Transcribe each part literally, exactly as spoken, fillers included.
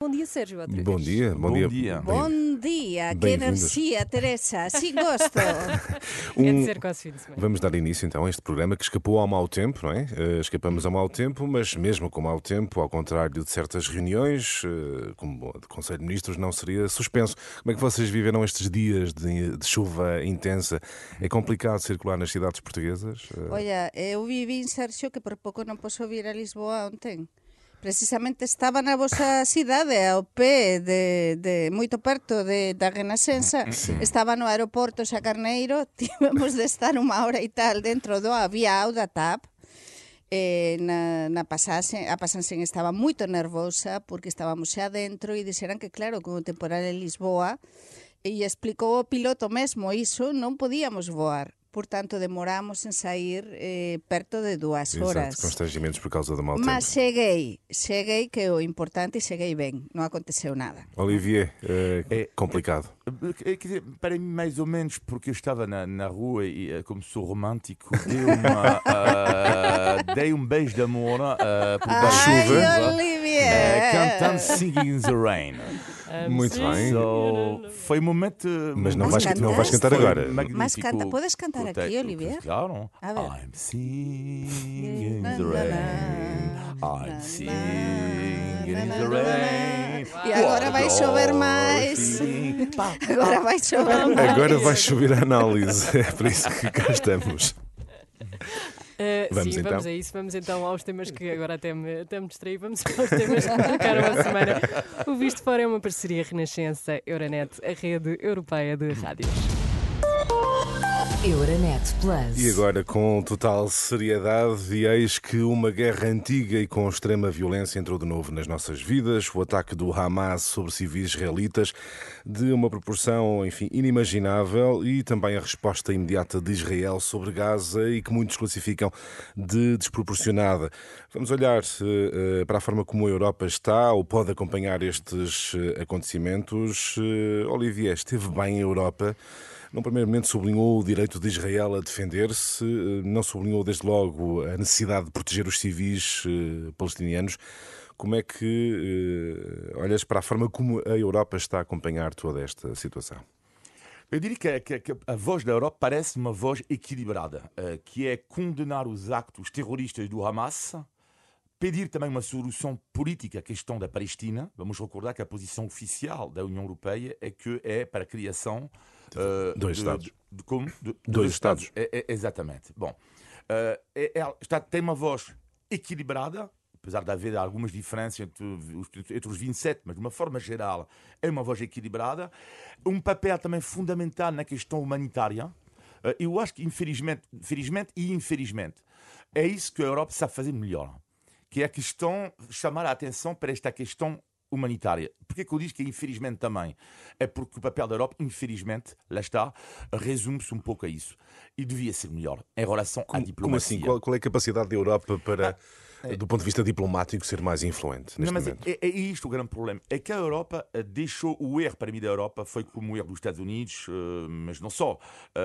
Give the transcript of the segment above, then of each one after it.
Bom dia, Sérgio. Bom dia, bom, Bom dia. dia. Bom dia, que Bem-vindos. energia, Teresa. Sim, gosto. Quer Um- dizer, quase fim de semana. Vamos dar início então a este programa que escapou ao mau tempo, não é? Eh, escapamos ao mau tempo, mas mesmo com mau tempo, ao contrário de certas reuniões, eh, como o de Conselho de Ministros, não seria suspenso. Como é que vocês viveram estes dias de, de chuva intensa? É complicado circular nas cidades portuguesas? Eh, Olha, eu vivi en Serxio que por pouco non posso vir a Lisboa ontem. Precisamente estaba na vosa cidade, ao pé de, de moito perto de, da Renascença. Estaba no aeroporto xa Carneiro, tivemos de estar unha hora e tal dentro do avião da T A P. Eh, na, na pasaxe, a pasaxe estaba moito nervosa porque estábamos xa dentro e dixeran que claro, con o temporal en Lisboa, e explicou o piloto mesmo iso, non podíamos voar. Portanto, demoramos en sair eh, perto de dúas horas. Exato, constrangimentos por causa do mau tempo. Mas cheguei, cheguei que é o importante e cheguei ben, non aconteceu nada. Olivier, eh, É- complicado. Eh, Quer dizer, para mim, mais ou menos, porque eu estava na, na rua e, eh, como sou romântico, dei, uma, ah, dei um beijo de amor uh, por Ai, baixo da chuva, Olivier! eh, cantando Singing in the Rain. Muito bem. So, foi um momento. Mas não Mas vais, não vais cantaste? cantar agora. Foi magnífico. Mas canta- podes cantar Cortei- aqui, Olivier? Claro. A ver. I'm singing in Na, the na, rain. na, I'm na, singing na, in na, the na, rain. E agora vai chover mais. Agora vai chover mais. Agora vai chover a análise. É por isso que cá estamos. Uh, Vamos sim, então. vamos a isso. Vamos então aos temas que agora até me, até me distraí. Vamos aos temas que marcaram a semana. O Visto Fora é uma parceria Renascença-Euronet, a rede europeia de rádios. Euronet Plus. E agora, com total seriedade, e eis que uma guerra antiga e com extrema violência entrou de novo nas nossas vidas. O ataque do Hamas sobre civis israelitas, de uma proporção, enfim, inimaginável, e também a resposta imediata de Israel sobre Gaza e que muitos classificam de desproporcionada. Vamos olhar eh, para a forma como a Europa está ou pode acompanhar estes eh, acontecimentos. Eh, Olivier, esteve bem a Europa? Num primeiro momento sublinhou o direito de Israel a defender-se, não sublinhou desde logo a necessidade de proteger os civis eh, palestinianos. Como é que eh, olhas para a forma como a Europa está a acompanhar toda esta situação? Eu diria que, que- que a voz da Europa parece uma voz equilibrada, eh, que é condenar os actos terroristas do Hamas, pedir também uma solução política à questão da Palestina. Vamos recordar que a posição oficial da União Europeia é que é para a criação eh, Dois de- Estados. de- de como? De- de Dois Estados. É- é- exatamente. Bom, eh, é- ela está, tem uma voz equilibrada, apesar de haver algumas diferenças entre os, entre os vinte e sete, mas de uma forma geral é uma voz equilibrada. Um papel também fundamental na questão humanitária. Eh, Eu acho que, infelizmente, felizmente e infelizmente, é isso que a Europa sabe fazer melhor, que é a questão, chamar a atenção para esta questão humanitária. Porquê que eu digo que infelizmente também? É porque o papel da Europa, infelizmente, lá está, resume-se um pouco a isso. E devia ser melhor em relação à Como, como diplomacia. assim? Qual, qual é a capacidade da Europa para, do ponto de vista diplomático, ser mais influente neste Não, mas momento? é, é isto o grande problema. É que a Europa eh, deixou o erro, para mim, da Europa foi como o erro dos Estados Unidos, eh, mas não só.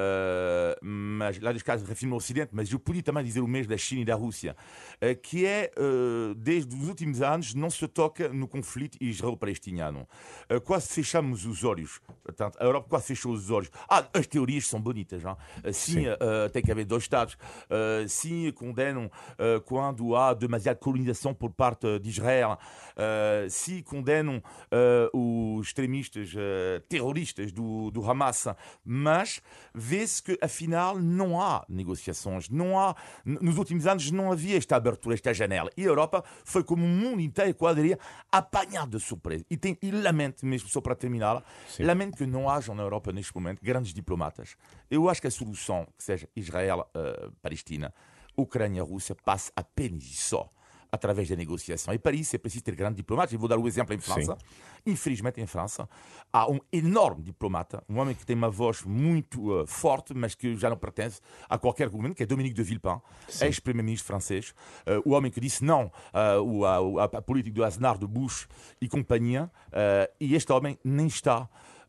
Eh, mas lá dos casos, refiro no Ocidente, mas eu podia também dizer o mesmo da China e da Rússia, eh, que é, eh, desde os últimos anos, não se toca no conflito israelo-palestiniano. Eh, quase fechamos os olhos. Portanto, a Europa quase fechou os olhos. Ah, as teorias são bonitas, não? Eh, Sim, Sim. eh, tem que haver dois Estados. Eh, sim, condenam eh, quando há demasiada colonização por parte de Israel. Uh, se condenam uh, os extremistas uh, terroristas do, do Hamas, mas vê-se que afinal não há negociações, não há, n- nos últimos anos não havia esta abertura, esta janela, e a Europa foi como o mundo inteiro, quase diria, apanhado de surpresa. E, tem, e lamento, mesmo só para terminar, Sim. lamento que não haja na Europa neste momento grandes diplomatas. Eu acho que a solução, que seja Israel-Palestina, Ucrânia-Rússia, passa apenas e só através da negociação. E para isso é preciso ter grandes diplomatas. Eu vou dar o exemplo em França. Infelizmente, em França, há um enorme diplomata, um homem que tem uma voz muito uh, forte, mas que já não pertence a qualquer governo, que é Dominique de Villepin, ex-primeiro-ministro francês. Uh, o homem que disse não uh, o- a, a, a política do Aznar, de Bush e companhia. Uh, e este homem nem está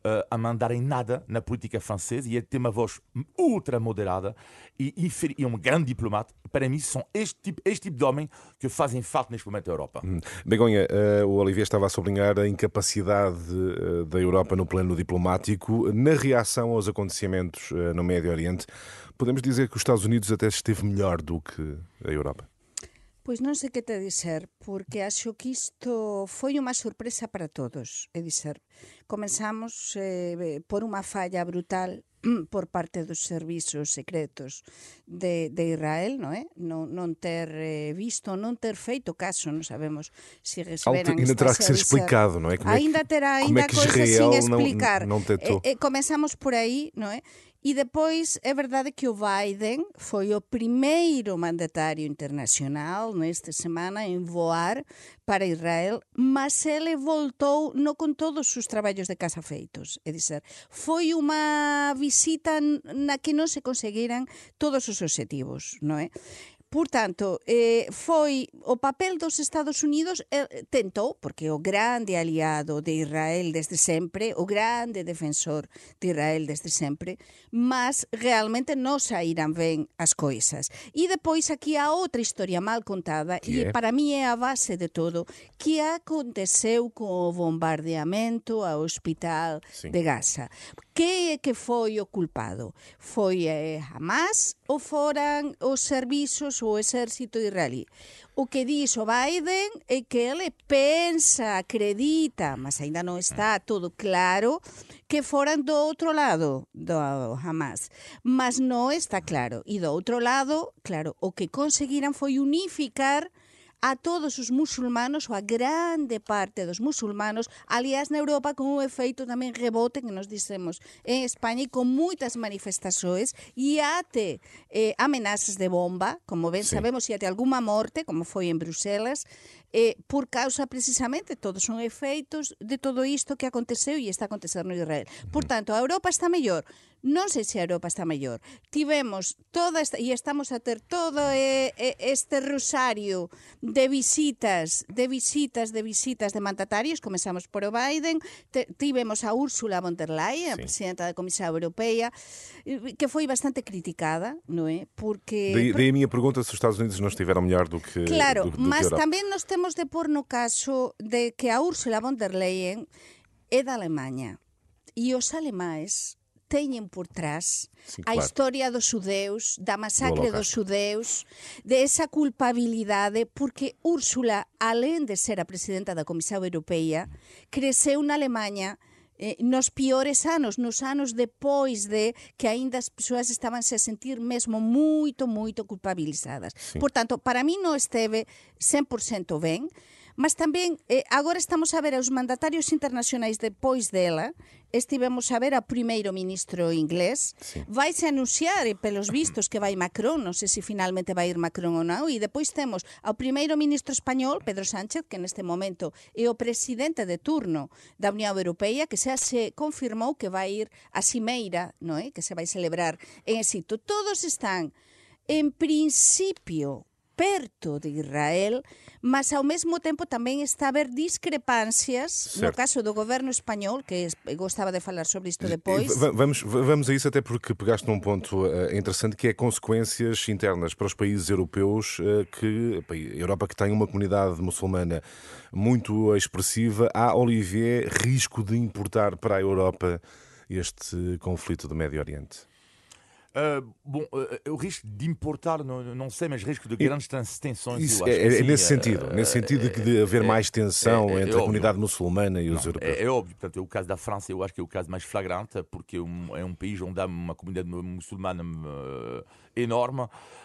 uh, a mandar em nada na política francesa e ele tem uma voz ultra moderada e, e, e um grande diplomata. Para mim, são este tipo, este tipo de homem que fazem falta neste momento da Europa. Hum. Begonha, uh, o Olivier estava a sublinhar a incapacidade uh, da Europa no plano diplomático. Na reação aos acontecimentos uh, no Médio Oriente, podemos dizer que os Estados Unidos até esteve melhor do que a Europa? Pois non sei que te dizer, porque acho que isto foi unha sorpresa para todos. É dizer, comenzamos eh, por unha falla brutal por parte dos servizos secretos de, de Israel, non é? Non, non ter eh, visto, non ter feito caso, non sabemos se receberan Ainda terá que ser avisar. explicado, não é? Como Ainda é que, terá como ainda é que coisas Israel sin explicar. não, não tentou? Eh, eh, comenzamos por aí, non é? E depois é verdade que o Biden foi o primeiro mandatario internacional nesta semana en voar para Israel, mas ele voltou non con todos os traballos de casa feitos. É dizer, foi unha visita na que non se conseguiran todos os obxectivos, non é? Portanto, eh, foi o papel dos Estados Unidos, eh, tentou, porque o grande aliado de Israel desde sempre, o grande defensor de Israel desde sempre, mas realmente non saíran ben as coisas. E depois aquí há outra historia mal contada, Que e é? para mí é a base de todo, que aconteceu co bombardeamento ao hospital Sim. de Gaza. Que é que foi o culpado? Foi eh, Hamas ou foran os servizos ou o exército israelí? O que diz o Biden é que ele pensa, acredita, mas ainda non está todo claro, que foran do outro lado do Hamas. Mas non está claro. E do outro lado, claro, o que conseguiran foi unificar a todos os musulmanos, ou a grande parte dos musulmanos, aliás, na Europa con un efeito tamén rebote que nos dicemos en España e con moitas manifestações e até eh, amenazas de bomba, como ben Sí. sabemos, e até alguma morte, como foi en Bruselas, eh, por causa precisamente, todos son efeitos de todo isto que aconteceu e está acontecendo en Israel. Por tanto, a Europa está mellor. Non sei se a Europa está mellor. Tivemos toda esta, e estamos a ter todo eh, eh, este rosario de visitas, de visitas, de visitas de mandatarios. Comezamos por o Biden, te, tivemos a Úrsula von der Leyen, a Sí. presidenta da Comisión Europeia, eh, que foi bastante criticada, non é? Porque... Daí, daí a minha pergunta se os Estados Unidos não estiveram melhor do que, Claro, do, do que a mas Europa. tamén nos temos de pôr no caso de que a Úrsula von der Leyen é da Alemanha e os alemães teñen por trás Sim, a claro. historia dos xudeus, da masacre Do dos xudeus, de esa culpabilidade, porque Úrsula, alén de ser a presidenta da Comisión Europeia, creceu na Alemanha eh, nos piores anos, nos anos depois de que aínda as persoas estaban se a sentir mesmo moito, moito culpabilizadas. Sim. Portanto, para mí non esteve cen por cento ben, mas tamén eh, agora estamos a ver aos mandatarios internacionais depois dela, estivemos a ver ao primeiro ministro inglés, Sim. vaise anunciar, e pelos vistos, que vai Macron, non sei se finalmente vai ir Macron ou non, e depois temos ao primeiro ministro español, Pedro Sánchez, que neste momento é o presidente de turno da Unión Europea, que xa se confirmou que vai ir a cimeira, non é? Que se vai celebrar en Egipto. Todos están, en principio, perto de Israel, mas ao mesmo tempo tamén está a haber discrepancias no Certo. caso do goberno español, que es, gostaba de falar sobre isto depois. Va- Vamos, vamos a isso, até porque pegaste num ponto eh, interessante que é consequências internas para os países europeus, eh, que a Europa que tem uma comunidade muçulmana muito expressiva. Há, Olivier, risco de importar para a Europa este conflito do Médio Oriente? Uh, bom, uh, o risco de importar, não, não sei, mas risco de grandes tens- tensões. Isso, eu acho é, que é sim, nesse uh, sentido, nesse sentido de, de haver é- mais tensão é- é entre a óbvio. comunidade muçulmana e os Não, europeus. é, é óbvio, portanto, o caso da França eu acho que é o caso mais flagrante, porque é um, é um país onde há uma comunidade muçulmana uh, enorme,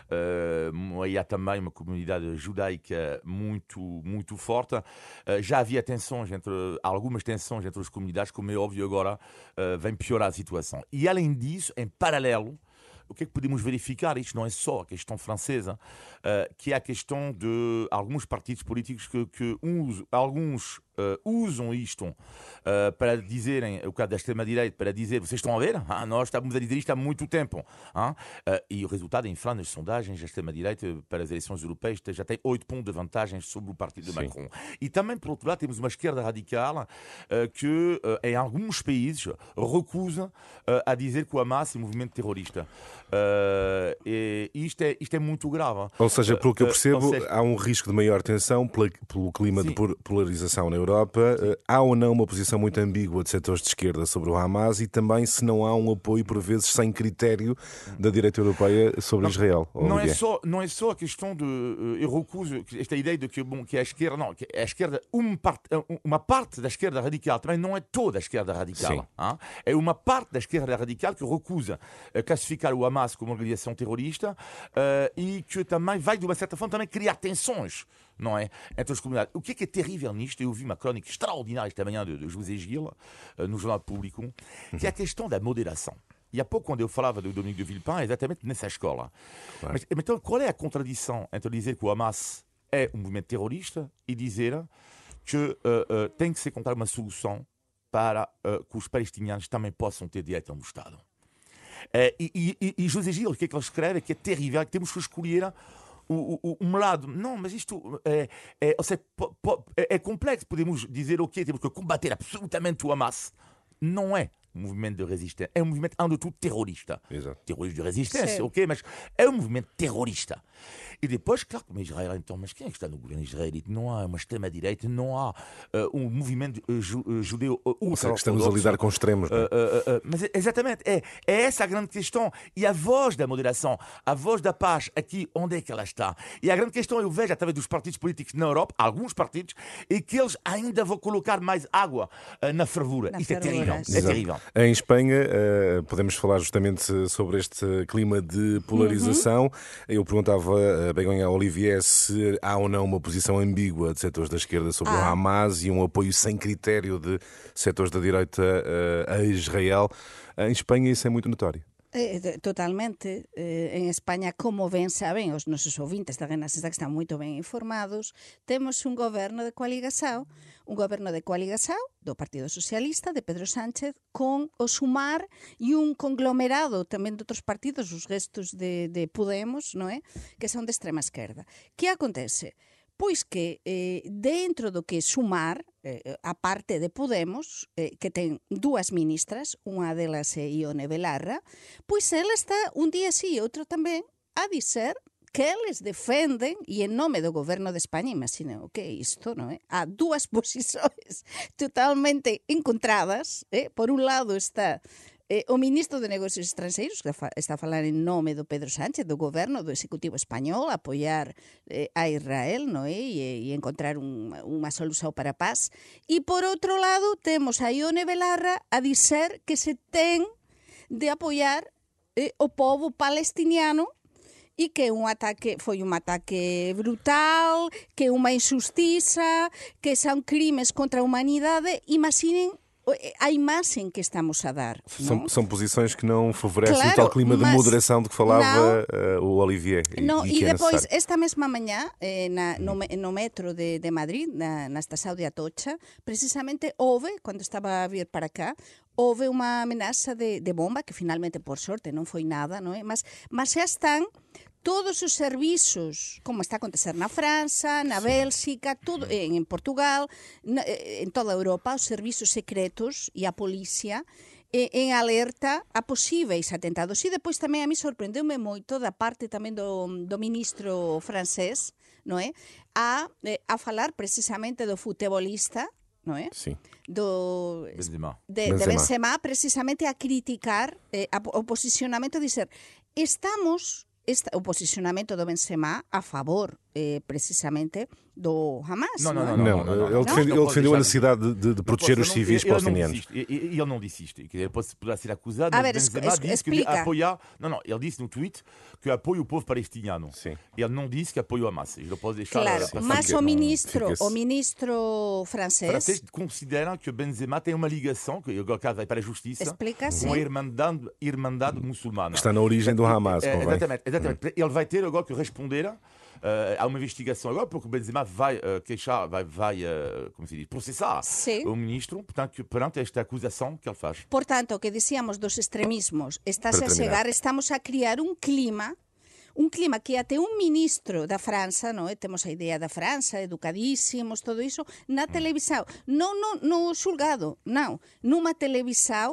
uh, e há também uma comunidade judaica muito, muito forte. Uh, já havia tensões entre, algumas tensões entre as comunidades, como é óbvio agora, uh, vem piorar a situação. E além disso, em paralelo, o que é que podemos verificar? Isto não é só a questão francesa, uh, que é a questão de alguns partidos políticos que, que uns, alguns uh, usam isto uh, para dizerem, o caso da extrema-direita, para dizer, vocês estão a ver? Ah, nós estamos a dizer isto há muito tempo. Ah? Uh, e o resultado, em França, nas sondagens, a extrema-direita, para as eleições europeias, já tem oito pontos de vantagem sobre o partido de Macron. E também, por outro lado, temos uma esquerda radical uh, que, uh, em alguns países, recusa uh, a dizer que o Hamas é um movimento terrorista. Uh, e isto é, isto é muito grave. Ou seja, pelo que eu percebo, uh, seja... há um risco de maior tensão pela, pelo clima Sim. de polarização na Europa. Uh, há ou não uma posição muito ambígua de setores de esquerda sobre o Hamas e também se não há um apoio, por vezes, sem critério da direita europeia sobre não, Israel. Não é, só, não é só a questão de... Uh, eu recuso esta ideia de que, bom, que a esquerda... Não, que a esquerda... Uma parte, uma parte da esquerda radical também não é toda a esquerda radical. Hein? É uma parte da esquerda radical que recusa uh, classificar o Hamas como uma organização terrorista uh, e que também vai, de uma certa forma, também criar tensões, não é, entre as comunidades. O que é que é terrível nisto? Eu vi uma crónica extraordinária esta manhã de, de José Gil, uh, no Jornal Público, que é a questão da moderação. E há pouco, quando eu falava do Dominique de Villepin, é exatamente nessa escola. Claro. Mas, então, qual é a contradição entre dizer que o Hamas é um movimento terrorista e dizer que uh, uh, tem que ser encontrada uma solução para uh, que os palestinianos também possam ter direito a um Estado? Uh, e, e, e José Gil, o que é que ele escreve? É que é terrível, que temos que escolher o, o, um lado. Não, mas isto é, é, ou seja, po, po, é, é complexo. Podemos dizer, ok, temos que combater absolutamente o Hamas. Não é um movimento de resistência. É um movimento, antes de tudo, terrorista. Exato. Terrorista de resistência, Sim. ok, mas é um movimento terrorista. E depois, claro, como Israel, então, mas quem é que está no governo israelita? Não há uma extrema-direita, não há uh, um movimento uh, ju, uh, judeu uh, ultra-ortodoxo. Estamos a lidar com extremos. Não é? uh, uh, uh, mas exatamente, é, é essa a grande questão. E a voz da moderação, a voz da paz, aqui, onde é que ela está? E a grande questão, eu vejo, através dos partidos políticos na Europa, alguns partidos, é que eles ainda vão colocar mais água uh, na fervura. Na Isto fervura, é terrível. sim. É terrível. Em Espanha, uh, podemos falar justamente sobre este clima de polarização. Uhum. Eu perguntava a Begonha Olivier se há ou não uma posição ambígua de setores da esquerda sobre ah. o Hamas e um apoio sem critério de setores da direita uh, a Israel. Em Espanha isso é muito notório. Totalmente. En España, como ben saben os nosos ouvintes da Renascença, que están moito ben informados, temos un goberno de coaligação, un goberno de coaligação do Partido Socialista, de Pedro Sánchez, con o Sumar e un conglomerado tamén de outros partidos, os restos de, de Podemos, non é? Que son de extrema esquerda. Que acontece? Pois que eh, dentro do que Sumar, eh, a parte de Podemos, eh, que ten dúas ministras, unha delas é Ione Belarra, pois ela está un día sí e outro tamén a dizer que eles defenden, e en nome do goberno de España, imaginen o que é isto, non é? Há dúas posições totalmente encontradas, eh? Por un lado está Eh, o ministro de Negocios Estrangeiros, que está a falar en nome do Pedro Sánchez, do goberno, do Executivo Español, a apoiar eh, a Israel, non é? E, e encontrar un, unha solución para a paz. E, por outro lado, temos a Ione Belarra a dizer que se ten de apoiar eh, o povo palestiniano e que un ataque foi un ataque brutal, que é unha injustiza, que son crimes contra a humanidade. Imaginen a imagem que estamos a dar. São, são posições que não favorecem claro, o tal clima de moderação de que falava uh, o Olivier. Não, e, e, e depois, necessário. esta mesma manhã, eh, na, no, no metro de, de Madrid, na, na estação de Atocha, precisamente houve, quando estava a vir para cá, houve uma ameaça de, de bomba, que finalmente, por sorte, não foi nada, não é? Mas, mas já estão todos os serviços, como está a acontecer na França, na Bélgica, tudo, em Portugal, na, em toda a Europa, os serviços secretos e a polícia em alerta a possíveis atentados. E depois também a mim surpreendeu-me muito da parte também do, do ministro francês, não é? A, a falar precisamente do futebolista, não é? Sim. Do Benzema. De, de Benzema, precisamente a criticar eh, a, o posicionamento, a dizer, estamos... Este, o posicionamento do Benzema a favor, eh, precisamente, do Hamas. Não, não, não. não, não, não, não, não, ele, defende, não, ele não defendeu a necessidade de, de, de proteger posso, os civis ele, palestinianos. Ele, ele não desiste. Ele pode, poderá ser acusado, a mas ver, Benzema es, disse explica. que apoia... Não, não, ele disse no tweet que apoia o povo palestiniano. Sim. Ele não disse que apoia o Hamas. Eu posso deixar claro, passar. mas fica, o ministro, fica o ministro francês... francês considera que Benzema tem uma ligação, que agora vai para a justiça, explica, com a Irmandade, Irmandade muçulmana. Está na origem do Hamas, é, convém. Exatamente. exatamente. Hum. Ele vai ter agora que responder Uh, há uma investigação agora porque o Benzema vai uh, queixar, vai, vai uh, como se diz, processar Sim. o ministro portanto, perante esta acusação que ele faz. Portanto, o que dizíamos dos extremismos, está-se Para a terminar. chegar, estamos a criar um clima, um clima que até um ministro da França, não é? Temos a ideia da França, educadíssimos, tudo isso, na televisão, não no, no julgado, não, numa televisão,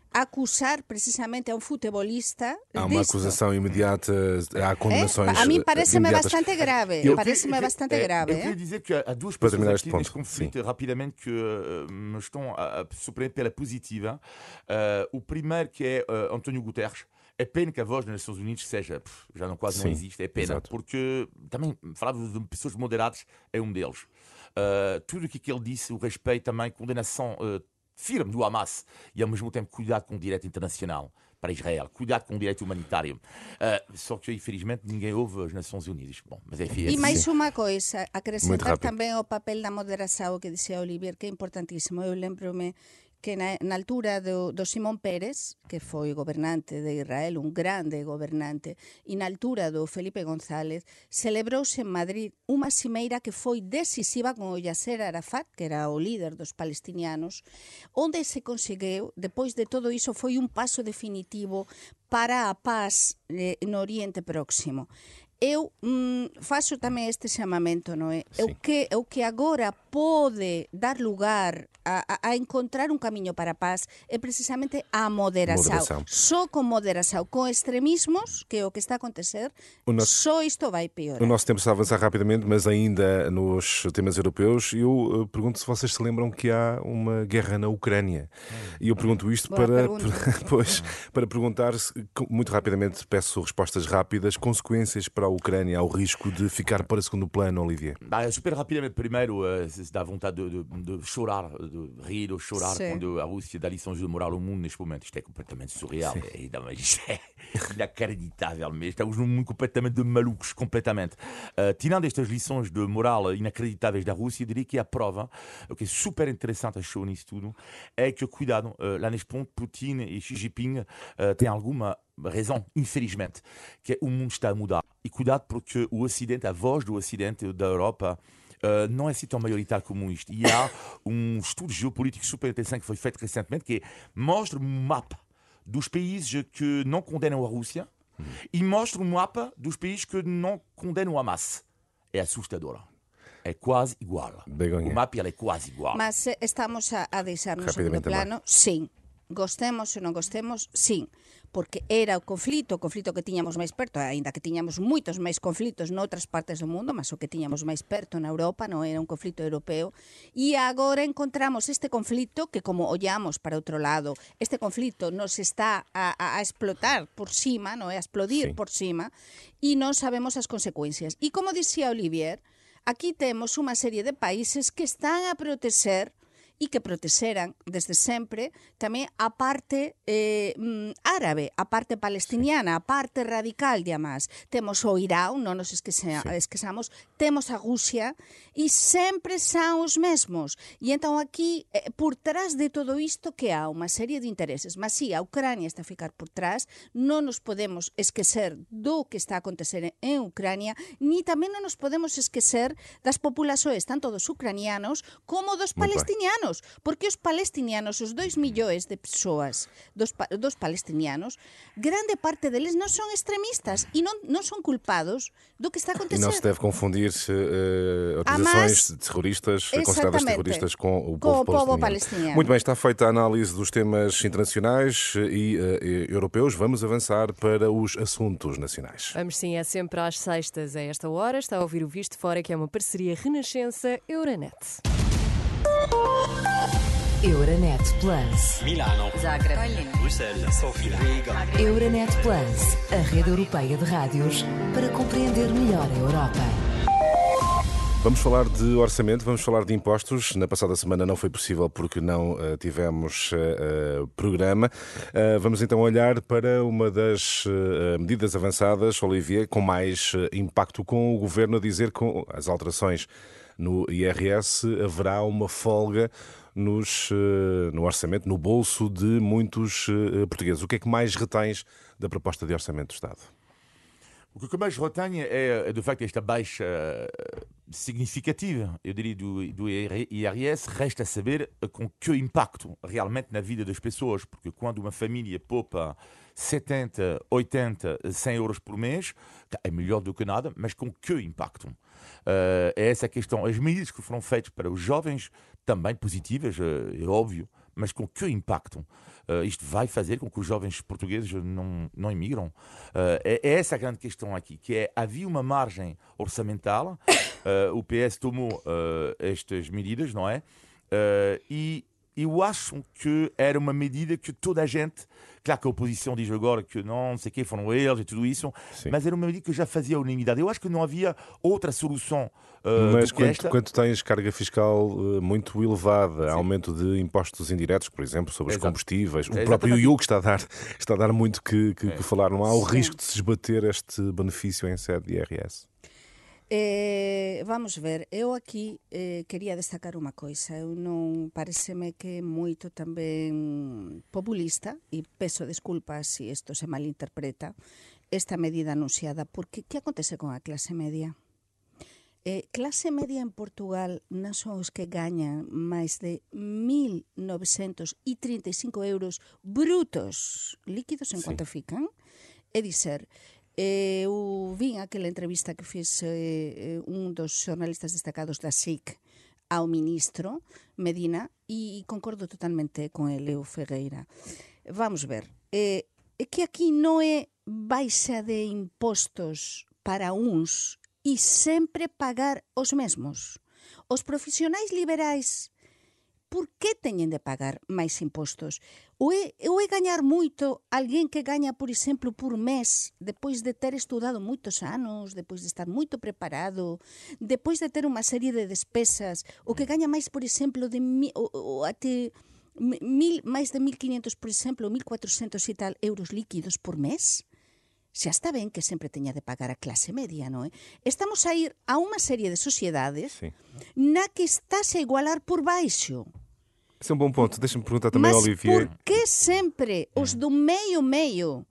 acusar precisamente a um futebolista. Há uma disto. acusação imediata, há É? condenações A mim parece-me imediatas. bastante grave. Eu Parece-me queria- bastante é, grave. Eu é? queria dizer que há duas Para pessoas terminar este aqui neste ponto, conflito, rapidamente, que uh, me estão a, a surpreender pela positiva. Uh, o primeiro, que é uh, António Guterres. É pena que a voz das Nações Unidas seja, pff, já não, quase Sim, não existe, é pena, exato. porque também falávamos de pessoas moderadas, é um deles. Uh, tudo o que ele disse, o respeito também, condenação uh, firme do Hamas e ao mesmo tempo cuidado com o direito internacional para Israel, cuidado com o direito humanitário. Uh, só que infelizmente ninguém ouve as Nações Unidas. Bom, mas enfim, E é mais assim. uma coisa, Muito acrescentar rápido. também o papel da moderação que dizia Olivier, que é importantíssimo. Eu lembro-me que na, na altura do, do Simón Pérez, que foi governante de Israel, un grande governante, e na altura do Felipe González, celebrouse en Madrid unha cimeira que foi decisiva con o Yasser Arafat, que era o líder dos palestinianos, onde se conseguiu, depois de todo iso, foi un paso definitivo para a paz eh, no Oriente Próximo. Eu mm, faço tamén este chamamento, non é? O Sim. que, o que agora pode dar lugar a, a, a encontrar un camiño para a paz é precisamente a moderação. Moderação. Só con moderação, com extremismos, que é o que está a acontecer, O nosso- só isto vai piorar. O nosso tempo está a avançar rapidamente, mas ainda nos temas europeus, eu uh, pergunto se vocês se lembram que há uma guerra na Ucrânia. E eu pergunto isto Boa para, pergunta. pois, para perguntar, se, muito rapidamente, peço respostas rápidas, consequências para a Ucrânia, ao risco de ficar para segundo plano, Olivier. Bah, super rapidamente, primeiro, uh, se dá vontade de, de, de chorar, de rir ou chorar Sim. quando a Rússia dá lições de moral ao mundo neste momento. Isto é completamente surreal. É, é, isto é inacreditável mesmo. Estamos num mundo completamente de malucos, completamente. Uh, tirando estas lições de moral inacreditáveis da Rússia, eu diria que a prova, o que é super interessante, achou nisso tudo, é que, cuidado, uh, lá neste ponto, Putin e Xi Jinping uh, têm alguma razão, infelizmente, que é, o mundo está a mudar. E cuidado porque o Ocidente, a voz do Ocidente, da Europa, uh, não é assim tão maioritário como isto. E há um estudo geopolítico super interessante que foi feito recentemente, que mostra um mapa dos países que não condenam a Rússia e mostra um mapa dos países que não condenam o Hamas. É assustador. É quase igual. Begonha. O mapa ele é quase igual. Mas eh, estamos a, a deixar no segundo Rapidamente plano, sim. Gostemos ou non gostemos, sim. Porque era o conflito, o conflito que tiñamos máis perto, aínda que tiñamos moitos máis conflitos noutras partes do mundo, mas o que tiñamos máis perto na Europa non era un conflito europeo. E agora encontramos este conflito que, como ollamos para outro lado, este conflito nos está a, a, a explotar por cima, non é? A explodir Sí. por cima, e non sabemos as consecuencias. E como dicía Olivier, aquí temos unha serie de países que están a proteger e que protexeran desde sempre tamén a parte eh, mm, árabe, a parte palestiniana, a parte radical de Hamas. Temos o Irán, non nos esquece, esquezamos, temos a Rusia e sempre son os mesmos. E entón aquí, eh, por trás de todo isto, que há unha serie de intereses. Mas si, a Ucrania está a ficar por trás, non nos podemos esquecer do que está a acontecer en Ucrania, ni tamén non nos podemos esquecer das populações, tanto dos ucranianos como dos Muito bem. palestinianos. Porque os palestinianos, os dois millóns de persoas dos, pa- dos palestinianos, grande parte deles non son extremistas e non, non son culpados do que está a E acontecer. não se deve confundir uh, Hamas- organizações terroristas, consideradas Exatamente. terroristas, com o Com povo, o povo palestiniano. palestiniano. Muito bem, está feita a análise dos temas internacionais e uh, europeus. Vamos avançar para os assuntos nacionais. Vamos sim, é sempre às sextas a esta hora. Está a ouvir o Visto Fora, que é uma parceria Renascença-Euronet. Euronet Plus. Milano, Zagreb. Bruxelas, Sofia, Riga. Euronet Plus, a rede europeia de rádios para compreender melhor a Europa. Vamos falar de orçamento, vamos falar de impostos. Na passada semana não foi possível porque não uh, tivemos uh, uh, programa. Uh, vamos então olhar para uma das uh, medidas avançadas, Olivier, com mais uh, impacto, com o Governo a dizer que com as alterações no I R S haverá uma folga nos, uh, no orçamento, no bolso de muitos uh, portugueses. O que é que mais retens da proposta de orçamento do Estado? O que mais retenho é, é, de facto, esta baixa significativa, eu diria, do, do I R S. Resta saber com que impacto realmente na vida das pessoas, porque quando uma família poupa setenta, oitenta, cem euros por mês, é melhor do que nada, mas com que impacto? Uh, é essa a questão. As medidas que foram feitas para os jovens, também positivas, é óbvio, mas com que impacto? Uh, isto vai fazer com que os jovens portugueses não, não imigram? Uh, é, é essa a grande questão aqui, que é, havia uma margem orçamental, uh, o P S tomou uh, estas medidas, não é? Uh, e eu acho que era uma medida que toda a gente, claro que a oposição diz agora que não, não sei o que, foram eles e tudo isso, Sim. mas era uma medida que já fazia unanimidade. Eu acho que não havia outra solução uh, Mas do que quando, esta. quando tens carga fiscal uh, muito elevada, Sim. aumento de impostos indiretos, por exemplo, sobre os Exato. combustíveis, o Exatamente. próprio I U que está a dar, está a dar muito que, que, é. que falar, não há o Sim. risco de se esbater este benefício em sede de I R S? Eh, vamos ver, eu aquí eh, quería destacar unha coisa. Eu non pareceme que é moito tamén populista, e peço desculpas se isto se malinterpreta, esta medida anunciada, porque que acontece con a clase media? Eh, clase media en Portugal non son os que gañan máis de mil novecentos e trinta e cinco euros brutos, líquidos en Sí. cuanto fican, é dizer, eu vin aquela entrevista que fiz eh, un dos xornalistas destacados da S I C ao ministro Medina e concordo totalmente con ele, o Ferreira. Vamos ver, eh, é que aquí non é baixa de impostos para uns e sempre pagar os mesmos. Os profesionais liberais, por que teñen de pagar máis impostos? Ou é, ou é gañar moito alguén que gaña, por exemplo, por mes, depois de ter estudado moitos anos, depois de estar moito preparado, depois de ter unha serie de despesas, o que gaña máis, por exemplo, de mi, o, o, até mil, máis de mil quinhentos, por exemplo, mil cuatrocentos e tal euros líquidos por mes? Xa está ben que sempre teña de pagar a clase media, non é? Estamos a ir a unha serie de sociedades Sim. na que estás a igualar por baixo. Esse é um bom ponto. Deixa-me perguntar também Mas ao Olivier. por que sempre os do meio-meio,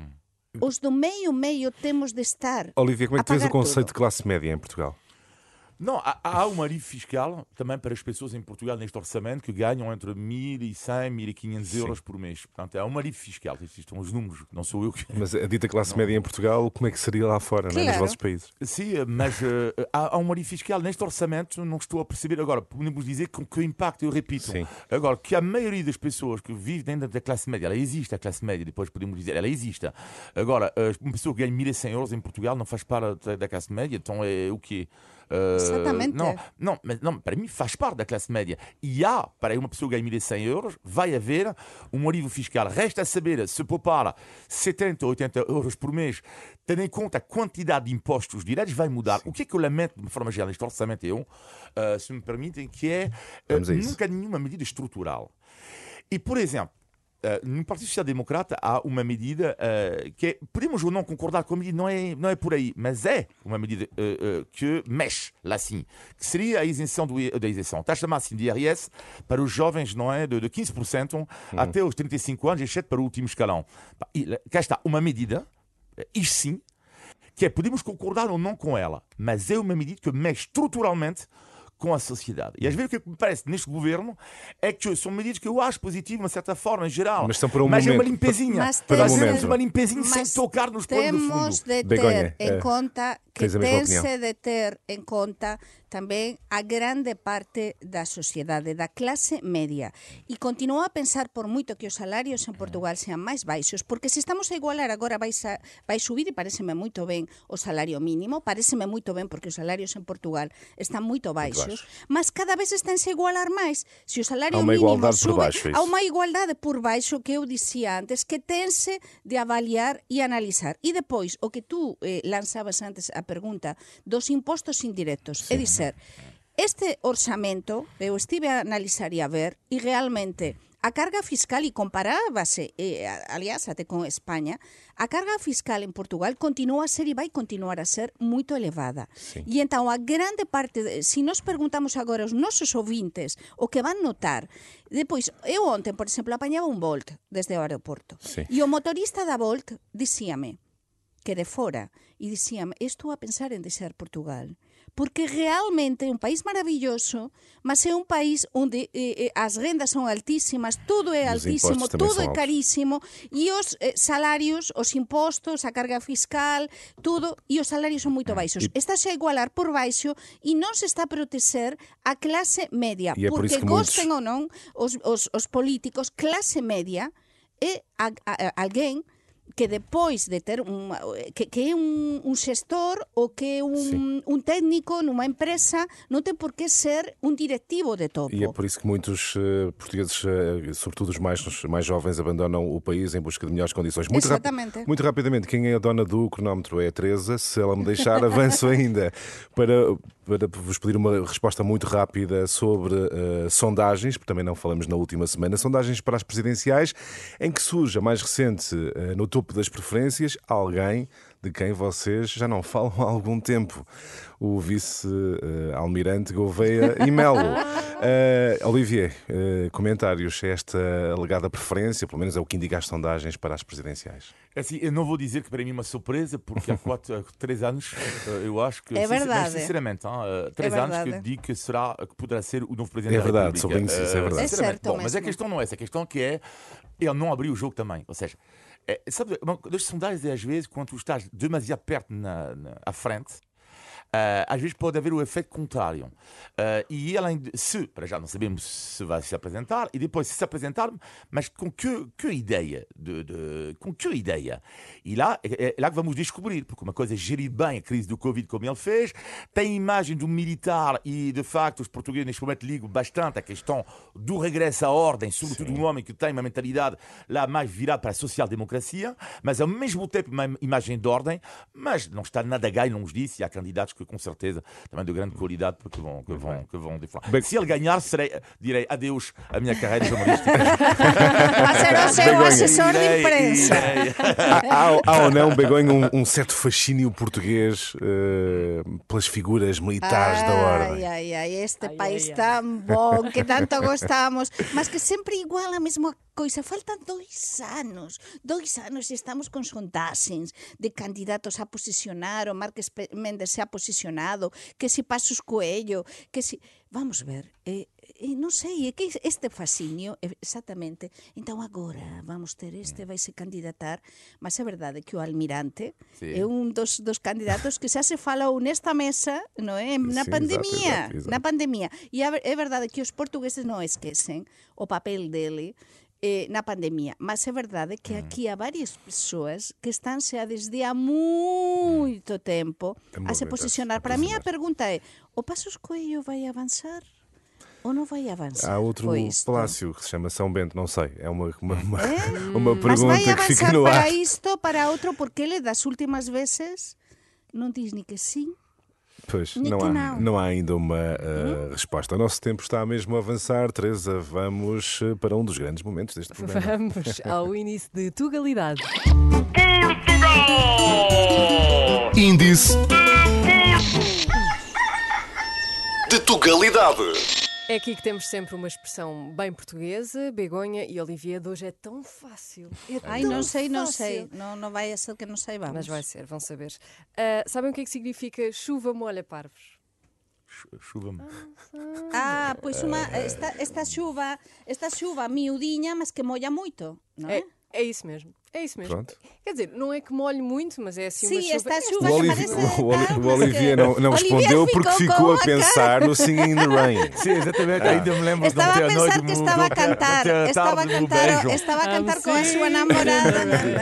os do meio-meio temos de estar Olivier, como é a que tens o pagar conceito tudo? de classe média em Portugal? Não, há, há um alívio fiscal também para as pessoas em Portugal neste orçamento que ganham entre mil e cem, mil e quinhentos euros por mês. Portanto, há um alívio fiscal. Isto estão os números, não sou eu que... Mas a dita classe Não. média em Portugal, como é que seria lá fora, não é? Nos Claro. vossos países? Sim, mas uh, há, há um alívio fiscal neste orçamento, não estou a perceber agora. Podemos dizer com que impacto, eu repito. Sim. Agora, que a maioria das pessoas que vivem dentro da classe média, ela existe, a classe média, depois podemos dizer, ela existe. Agora, uh, uma pessoa que ganha mil e cem euros em Portugal não faz parte da classe média, então é o quê? Uh, Exatamente. Não, não, mas não, para mim faz parte da classe média. E há, para uma pessoa que ganha mil e cem euros, vai haver um alívio fiscal. Resta saber se poupar setenta, oitenta euros por mês, tendo em conta a quantidade de impostos diretos, vai mudar. Sim. O que é que eu lamento, de uma forma geral, neste orçamento é um, uh, se me permitem, que é uh, nunca nenhuma medida estrutural. E, por exemplo, Uh, no Partido Social Democrata há uma medida uh, que é, podemos ou não concordar com a medida, não é, não é por aí, mas é uma medida uh, uh, que mexe lá sim, que seria a isenção do, da isenção, taxa máxima de I R S para os jovens, não é, de, de quinze por cento uhum. até os trinta e cinco anos, exceto para o último escalão. E, cá está uma medida, isto sim, que é, podemos concordar ou não com ela, mas é uma medida que mexe estruturalmente com a sociedade. E às vezes o que me parece neste governo é que são medidas que eu acho positivas, de uma certa forma, em geral. Mas são para um mas momento. É uma limpezinha. Mas para um Fazemos momento. uma limpezinha sem Mas tocar nos planos do fundo. Temos de ter Begonha, en eh, conta que tens a mesma tense opinião. de ter en conta tamén a grande parte da sociedade, da clase media. E continuo a pensar, por moito que os salarios en Portugal sean máis baixos, porque se estamos a igualar agora vai, sa, vai subir e pareceme moito ben o salario mínimo, pareceme moito ben porque os salarios en Portugal están moito baixos, mas cada vez estanse a igualar máis. Se o salario Há uma mínimo igualdade por sube, baixo, é isso. há unha igualdade por baixo que eu dicía antes, que tense de avaliar e analizar. E depois, o que tú eh, lanzabas antes a pergunta dos impostos indirectos, sí. É dizer, este orçamento, eu estive a analizar e a ver, e realmente a carga fiscal, e comparábase, eh, aliás, até con España, a carga fiscal en Portugal continúa a ser e vai continuar a ser moito elevada. Sí. E entón, a grande parte, de, se nos perguntamos agora aos nosos ouvintes, o que van notar, depois, eu ontem, por exemplo, apañaba un Bolt desde o aeroporto, Sí. e o motorista da Bolt dicíame, que de fora, e dizíame, estou a pensar en deixar Portugal, porque realmente é un país maravilloso, mas é un país onde eh, as rendas son altísimas, todo é Os altísimo, impostos também todo são é altos. carísimo, e os eh, salarios, os impostos, a carga fiscal, tudo, e os salarios son moito baixos. E- Está a igualar por baixo e non se está a proteger a clase media, E é por porque isso que muitos- gosten ou non os, os, os políticos, clase media é a, a, a, alguén que depois de ter un, que, que é un, un xestor ou que é un, un técnico numa empresa, non ten por que ser un directivo de topo. E é por isso que muitos eh, portugueses, eh, sobretudo os mais, os mais jovens, abandonam o país em busca de melhores condições. Muito, rapi- Exatamente. muito rapidamente, quem é a dona do cronómetro é a Teresa. Se ela me deixar, avanço ainda para, para vos pedir uma resposta muito rápida sobre eh, sondagens, porque também não falamos na última semana, sondagens para as presidenciais, em que surge a mais recente, eh, no topo das preferências, alguém de quem vocês já não falam há algum tempo. O vice-almirante Gouveia e Melo. Uh, Olivier, uh, comentários a esta alegada preferência, pelo menos é o que indica as sondagens para as presidenciais. Assim, eu não vou dizer que para mim é uma surpresa, porque há quatro, há três anos eh, eu acho que. É sincer- verdade. Mas, sinceramente, hein, eh, três É anos que eu verdade. digo que, será, que poderá ser o novo presidente É da verdade, República. sublinho-se isso, é Eh, verdade. É sinceramente. certo Bom, mas a mesmo. questão não é essa, a questão que é ele não abriu o jogo também. Ou seja, é, sabe, uma das sondagens é às vezes quando tu estás demasiado perto na, na, à frente. Uh, às vezes pode haver o efeito contrário. Uh, e além de, se, para já não sabemos se vai se apresentar, e depois se se apresentar, mas com que, que ideia? De, de, com que ideia? E lá é, é lá que vamos descobrir, porque uma coisa é gerir bem a crise do Covid como ele fez, tem a imagem do militar e de facto os portugueses neste momento ligam bastante à questão do regresso à ordem, sobretudo um homem que tem uma mentalidade lá mais virada para a social-democracia, mas ao mesmo tempo uma imagem de ordem, mas não está nada gay longe disso, e há candidatos que com certeza também de grande qualidade porque vão, que vão, que vão deflagar. Bem- Se ele ganhar, serei, direi adeus à minha carreira jornalística. A ser o seu Begonha. assessor de Irei, imprensa. irei. Há, há, há ou não, Begonha, um, um certo fascínio português eh, pelas figuras militares da ordem? Ai, ai, ai, este Ai, país ai, ai. tan bom, que tanto gostamos, mas que sempre igual a mesma coisa. Faltan dois anos, dois anos e estamos con sondaxes de candidatos a posicionar, o Marques Pe- Méndez se ha posicionado, que si Pasos Coelho, que si... Vamos ver, eh, eh, non sei, é que este fascinio, eh, exactamente, então agora vamos ter este, vai se candidatar, mas é verdade que o almirante Sí. é un dos, dos candidatos que xa se falou nesta mesa, non é? Na Sim, pandemia, exato, exato, exato. na pandemia. E a ver- é verdade que os portugueses non esquecen o papel dele eh, na pandemia, mas é verdade que aquí há varias persoas que están xa desde há moito tempo a se movimentar-se, posicionar. a Para mí a posicionar-se. pergunta é, o Pasos Coelho vai avançar ou non vai avançar? Há outro Foi isto. palácio que se chama São Bento, não sei. É uma, uma, uma, uma Mas vai pergunta que fica avançar no para ar. isto, para outro, porque ele das últimas veces non diz ni que sim. Pois, Ni não que há, não. não há ainda uma uh, resposta. O nosso tempo está mesmo a avançar. Teresa, vamos uh, para um dos grandes momentos deste programa. Vamos ao início de Tugalidade. Índice de Tugalidade. É aqui que temos sempre uma expressão bem portuguesa. Begonha e Olivier, de hoje é tão fácil. É Ai, tão non sei, non fácil. sei. Non, non vai a ser que non saibamos. Mas vai ser, vão saber. Ah, sabem o que é que significa chuva molha parvos? Chuva-me. Ah, pois uma, esta, esta xuva, esta xuva miudiña, mas que molla moito, non é? É, é isso mesmo. É isso mesmo. Pronto. Quer dizer, não é que molhe muito, mas é assim uma Sim, chuva. esta chuva O, que Olivier, parece... o, Oli- ah, o mas Olivier que- não, não Olivier respondeu porque ficou ficou com a pensar no Singing in the Rain. Sim, exatamente. Ainda me lembro Estaba de a ontem à noite pensar do que mundo, estaba a do- cantar, da estaba a tarde do cantar, beijo. estaba a cantar com a sim. súa namorada.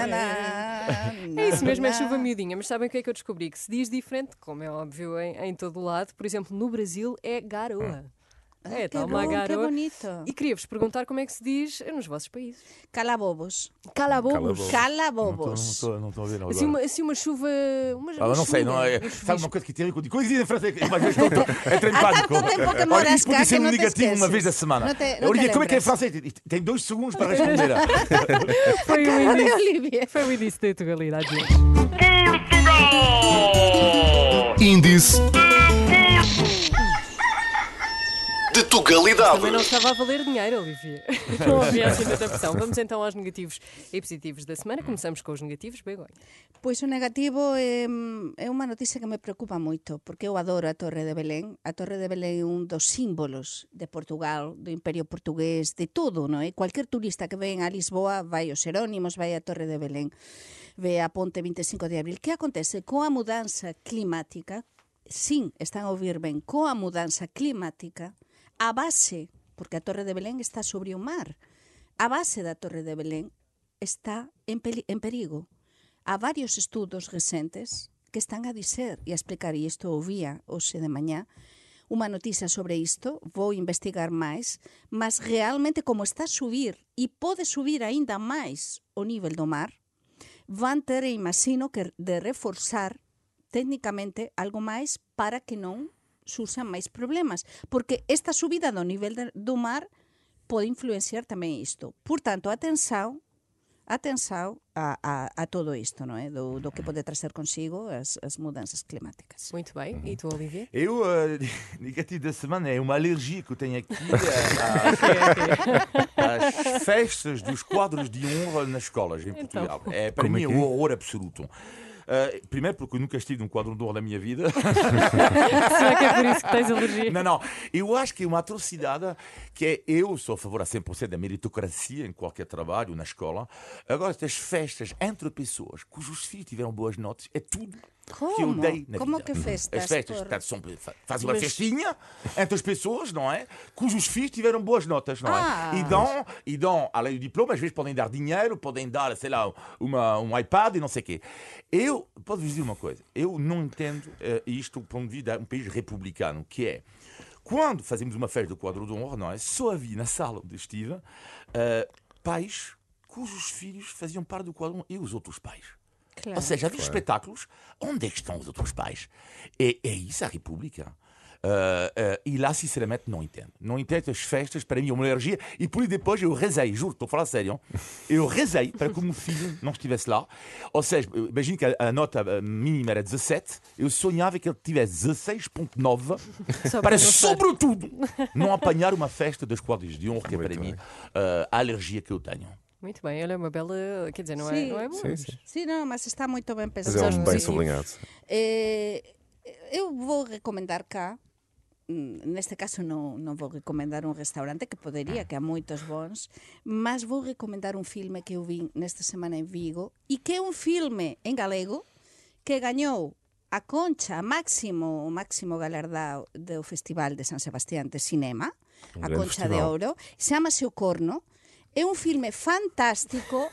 É isso mesmo, é chuva miudinha. Mas sabem o que é que eu descobri? Que se diz diferente, como é óbvio em, em todo o lado. Por exemplo, no Brasil é garoa. É, que tal uma bom, que garoa. bonito. E queria-vos perguntar como é que se diz nos vossos países. Calabobos. Calabobos. Calabobos. Não estou não estou a ver agora. Assim uma, assim uma chuva. Uma, Ah, eu não sei, não é. um Sabe uma coisa que tem a ver com o que dizem em francês? Às vezes estou entrei em Há pânico. tanto tempo que Olha, moras isto pode cá ser que um não te negativo uma esqueces. vez da semana. Não te- não Olivia, te como é que é em lembras. francês? Tem dois segundos para responder. Foi o Cara de início. Olivier. Foi o início da Tugalidade de hoje. Índice de Tugalidade. Também não estava a valer dinheiro, Olivia. Não havia assim tanta pressão. Vamos então aos negativos e positivos da semana. Começamos com os negativos, Begonha. Pois o negativo é, é unha noticia que me preocupa moito, porque eu adoro a Torre de Belén. A Torre de Belén é un dos símbolos de Portugal, do Imperio Portugués, de todo, non é? Cualquier turista que ven a Lisboa vai aos Xerónimos, vai a Torre de Belén, ve a Ponte vinte e cinco de abril. Que acontece? Coa mudanza climática, sin, están a ouvir ben, coa mudanza climática, a base, porque a Torre de Belén está sobre o mar, a base da Torre de Belén está en, peli- en perigo. Há varios estudos recentes que están a dizer e a explicar, e isto ouvía hoxe de mañá, unha noticia sobre isto, vou investigar máis, mas realmente como está a subir e pode subir aínda máis o nivel do mar, van ter, imagino, que de reforzar técnicamente algo máis para que non surxan máis problemas, porque esta subida do nivel de, do mar pode influenciar tamén isto. Por tanto, atenção, atenção a, a, a todo isto, não é? Do, do que pode trazer consigo as, as mudanças climáticas. Muito bem. E tu, Olivia? Eu, uh, negativo da semana é uma alergia que eu tenho aqui às festas dos quadros de honra nas escolas em Portugal. Então. É, para Como mim é é que um é? horror absoluto. Uh, primeiro porque eu nunca estive num quadro de honra na minha vida. Será que é por isso que tens alergia? Não, não. Eu acho que é uma atrocidade que é... Eu sou a favor a cem por cento da meritocracia em qualquer trabalho, na escola. Agora, estas festas entre pessoas cujos filhos tiveram boas notas, é tudo que eu Como? odeio na Como vida. que festas? As festas Por- portanto, são, fazem uma Mas- festinha entre as pessoas, não é? Cujos filhos tiveram boas notas, não é? Ah. E dão, e dão, além do diploma, às vezes podem dar dinheiro, podem dar, sei lá, uma, um iPad e não sei o quê. Eu, posso-vos dizer uma coisa, eu não entendo uh, isto do ponto de vista de um país republicano, que é, quando fazemos uma festa do quadro de honra, não é? Só havia na sala onde estive uh, pais cujos filhos faziam parte do quadro de honra e os outros pais. Claro. Ou seja, havia espetáculos. Onde é que estão os outros pais? É, é isso a República? Uh, uh, e lá, sinceramente, não entendo. Não entendo as festas, para mim é uma alergia. E por aí depois eu rezei, juro, estou a falar sério. Eu rezei para que o meu filho não estivesse lá. Ou seja, imagino que a, a nota mínima era dezassete. Eu sonhava que ele tivesse dezasseis vírgula nove Só para, não ser. sobretudo, não apanhar uma festa dos quadros de honra, que é para Muito mim bem. uh, a alergia que eu tenho. Muito bem, olha, uma bela. Quer dizer, não é, Sim. não é bom. Sim, sim. Sim, não, mas está muito bem Mas pensado. é aos um bem positivos. sublinhado. Eh, eu vou recomendar cá, mm, neste caso non, non vou recomendar un restaurante que podería, que há moitos bons, mas vou recomendar un filme que eu vi nesta semana en Vigo e que é un filme en galego que gañou a Concha, a máximo, o máximo galardao do Festival de San Sebastián de Cinema, Un a grande Concha de festival. Ouro, chamase O Corno. É un filme fantástico,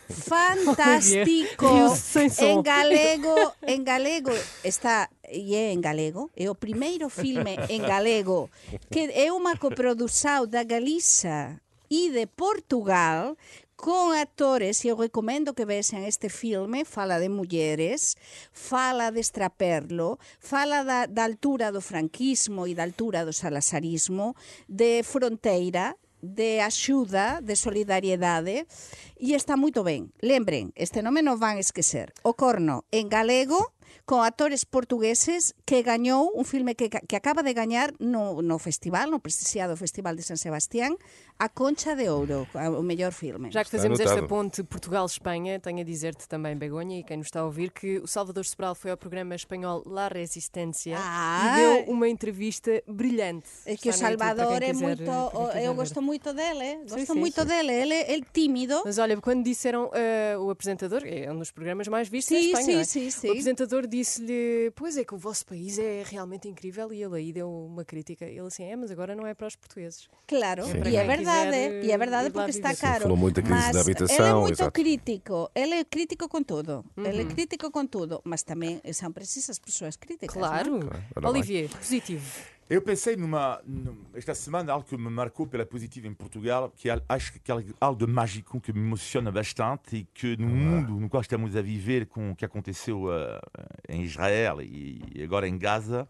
fantástico. Riu-se sem som. En galego, en galego está e é en galego, é o primeiro filme en galego que é unha coprodução da Galiza e de Portugal con actores, e eu recomendo que vexan este filme, fala de mulleres, fala de extraperlo, fala da, da altura do franquismo e da altura do salazarismo, de fronteira, de axuda, de solidariedade, e está moito ben. Lembren, este nome non van esquecer. O Corno, en galego, con actores portugueses, que gañou un filme que, que acaba de gañar no, no festival, no prestigiado Festival de San Sebastián, a Concha de Ouro, o mellor filme. Já que Está fazemos esta anotado. ponte Portugal-Espanha, tenho a dizer-te também, Begonha, e quem nos está a ouvir, que o Salvador Sobral foi ao programa espanhol La Resistência Ah. e deu uma entrevista brilhante. É que o Está no YouTube para Salvador quem é quiser- moito, para quem o- quiser eu ver. gosto moito dele, gosto sim, moito sim. dele, ele é ele tímido. Mas olha, quando disseram eh, o apresentador, é um dos programas mais vistos em Sim, Espanha, sim, não é? sim, sim. O apresentador disse-lhe, pois é que o vosso país é realmente incrível, e ele aí deu uma crítica. Ele assim, é, mas agora não é para os portugueses. Claro, Sim. Para e é quem verdade, quiser, e é verdade ir lá porque está viver. Sim, caro. falou muito da crise mas da ele é habitação, muito exato. crítico, ele é crítico com tudo. Ele Uhum. é crítico com tudo, mas também são precisas pessoas críticas. não? Claro. ora bem. Olivier, positivo. Eu pensei numa, num- esta semana, algo que me marcou pela positiva em Portugal, que é, acho que é algo de mágico que me emociona bastante e que no mundo no qual estamos a viver, com o que aconteceu uh, em Israel e agora em Gaza,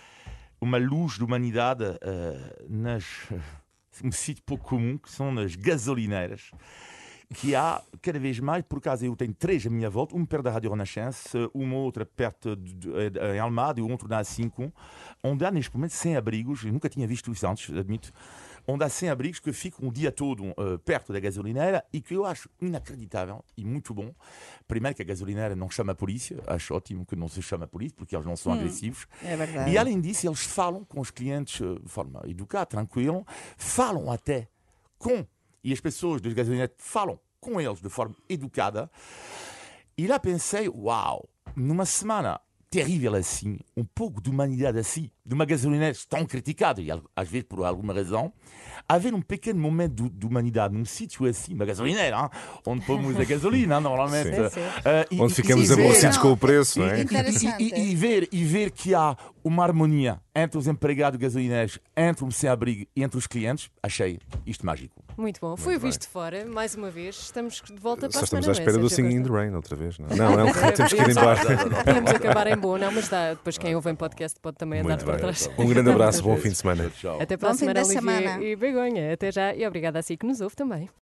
uma luz de humanidade uh, nas, um sítio pouco comum, que são nas gasolineiras. que há cada vez mais, por acaso eu tenho três à minha volta, um perto da Rádio Renascença, uma outra perto de, de, de, em Almada e outro na A cinco, onde há neste momento sem abrigos, eu nunca tinha visto isso antes, admito, onde há sem abrigos que ficam o dia todo uh, perto da gasolineira e que eu acho inacreditável e muito bom. Primeiro que a gasolineira não chama a polícia, acho ótimo que não se chama a polícia, porque eles não são hum, agressivos. É verdade. E além disso, eles falam com os clientes uh, de forma educada, tranquila, falam até com, e as pessoas das gasolineiras falam com eles de forma educada. E lá pensei, uau, numa semana terrível assim, um pouco de humanidade assim, de uma gasolineira tão criticada, e às vezes por alguma razão, haver um pequeno momento de, de humanidade num sítio assim, uma gasolineira, hein, onde pomos a gasolina, normalmente. Sim, sim. Uh, e, onde ficamos aborrecidos com o preço, não é? E, e, e, e, ver, e ver que há uma harmonia entre os empregados gasolineiros, entre o sem-abrigo e entre os clientes, achei isto mágico. Muito bom. Foi o Visto de Fora, mais uma vez. Estamos de volta para Só a semana. estamos à espera é, do Singing in the Rain outra vez, não é? Não, não, temos que ir embora. Podemos acabar em boa, não, mas dá, depois quem ouve em podcast pode também andar Muito para bem. trás. Um grande abraço, bom fim de semana. Tchau. Até para a Bom fim semana, de semana. Olivia e Begonha. Até já e obrigada a si que nos ouve também.